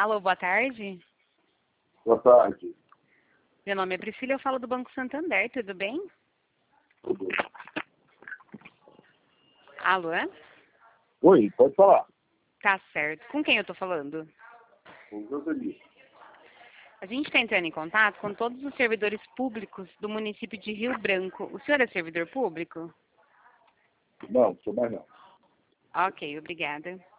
Alô, boa tarde. Boa tarde. Meu nome é Priscila, eu falo do Banco Santander, tudo bem? Tudo. Alô? Oi, pode falar. Tá certo. Com quem eu tô falando? O Joseli. A gente está entrando em contato com todos os servidores públicos do município de Rio Branco. O senhor é servidor público? Não, sou mais não. Ok, obrigada.